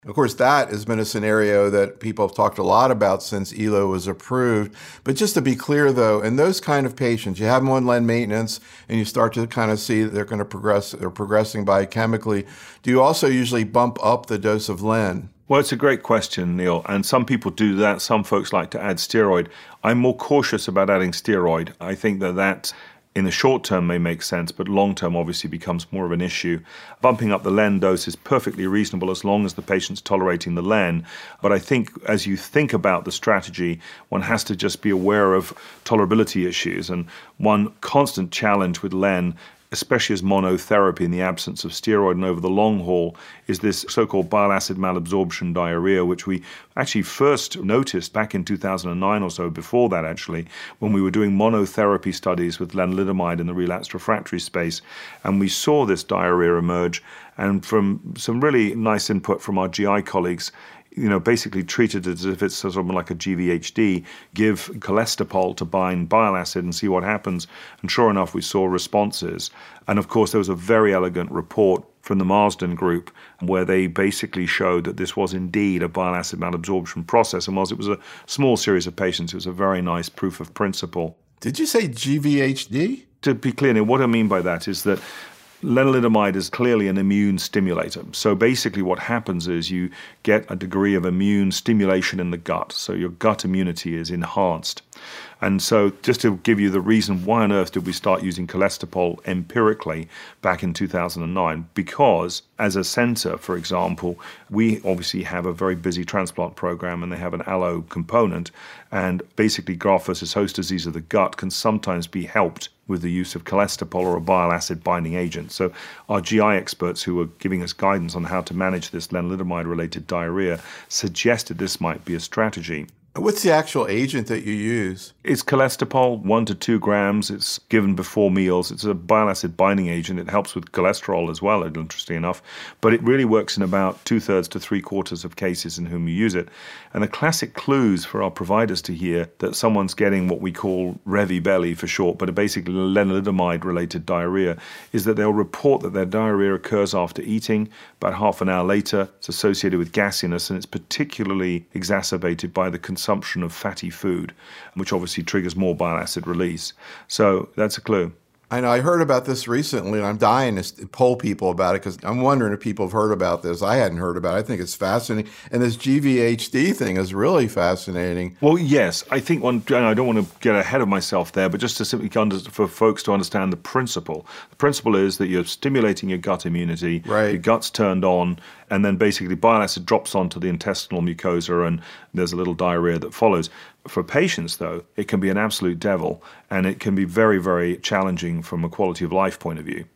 Of course, that has been a scenario that people have talked a lot about since ELO was approved. But just to be clear, though, in those kind of patients, you have them on len maintenance and you start to kind of see that they're going to progress, they're progressing biochemically. Do you also usually bump up the dose of len? Well, it's a great question, Neil, and some people do that. Some folks like to add steroid. I'm more cautious about adding steroid. I think that in the short term may make sense, but long term obviously becomes more of an issue. Bumping up the len dose is perfectly reasonable as long as the patient's tolerating the len. But I think as you think about the strategy, one has to just be aware of tolerability issues. And one constant challenge with len, especially as monotherapy in the absence of steroid and over the long haul, is this so-called bile acid malabsorption diarrhea, which we actually first noticed back in 2009 or so, before that actually, when we were doing monotherapy studies with lenalidomide in the relapsed refractory space. And we saw this diarrhea emerge, and from some really nice input from our GI colleagues, basically treated it as if it's sort of like a GVHD, give cholesterol to bind bile acid and see what happens. And sure enough, we saw responses. And of course, there was a very elegant report from the Marsden group where they basically showed that this was indeed a bile acid malabsorption process. And whilst it was a small series of patients, it was a very nice proof of principle. Did you say GVHD? To be clear, Neil, what I mean by that is that lenalidomide is clearly an immune stimulator. So basically what happens is you get a degree of immune stimulation in the gut. So your gut immunity is enhanced. And so just to give you the reason why on earth did we start using cholesterol empirically back in 2009, because as a center, for example, we obviously have a very busy transplant program and they have an allo component, and basically graft versus host disease of the gut can sometimes be helped with the use of cholesterol or a bile acid binding agent. So our GI experts who were giving us guidance on how to manage this lenalidomide related diarrhea suggested this might be a strategy. What's the actual agent that you use? It's cholesterol, 1 to 2 grams. It's given before meals. It's a bile acid binding agent. It helps with cholesterol as well, interestingly enough. But it really works in about 2/3 to 3/4 of cases in whom you use it. And the classic clues for our providers to hear that someone's getting what we call Revi belly for short, but basically lenalidomide-related diarrhea, is that they'll report that their diarrhea occurs after eating. About half an hour later, it's associated with gassiness, and it's particularly exacerbated by the consumption of fatty food, which obviously triggers more bile acid release. So that's a clue. I know. I heard about this recently, and I'm dying to poll people about it because I'm wondering if people have heard about this. I hadn't heard about it. I think it's fascinating. And this GVHD thing is really fascinating. Well, yes. I think I don't want to get ahead of myself there, but just to simply for folks to understand the principle. The principle is that you're stimulating your gut immunity, right. Your gut's turned on, and then basically bile acid drops onto the intestinal mucosa and there's a little diarrhea that follows. For patients, though, it can be an absolute devil, and it can be very, very challenging from a quality of life point of view.